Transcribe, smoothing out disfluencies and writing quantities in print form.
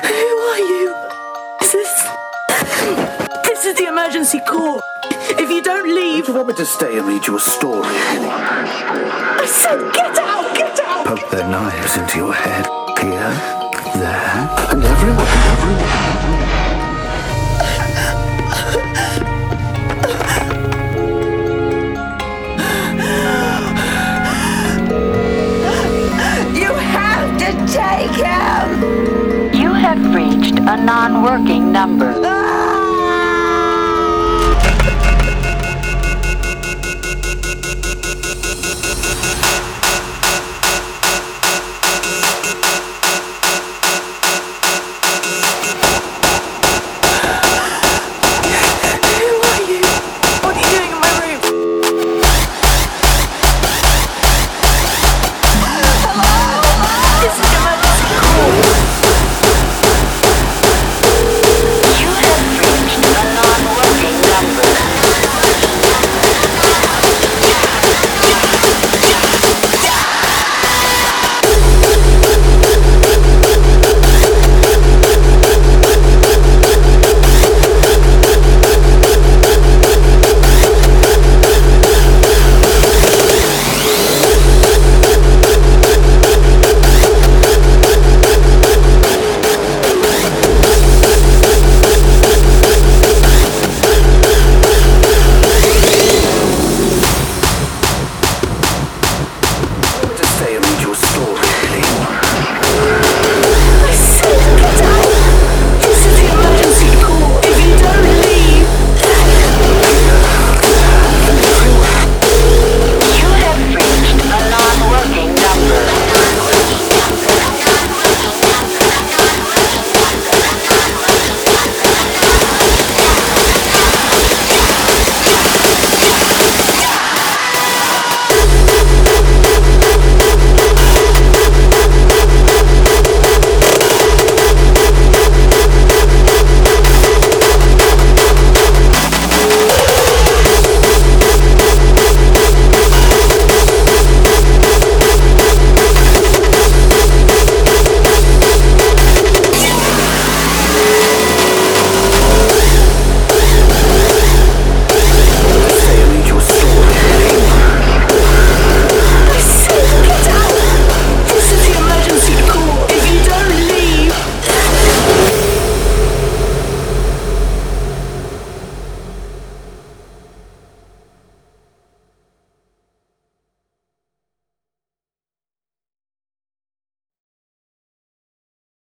Who are you? Is this... This is the emergency call. If you don't leave... Do you want me to stay and read you a story? I said get out! Get out! Poke their knives into your head. Here, there, and everywhere. You have to take him! You have reached a non-working number.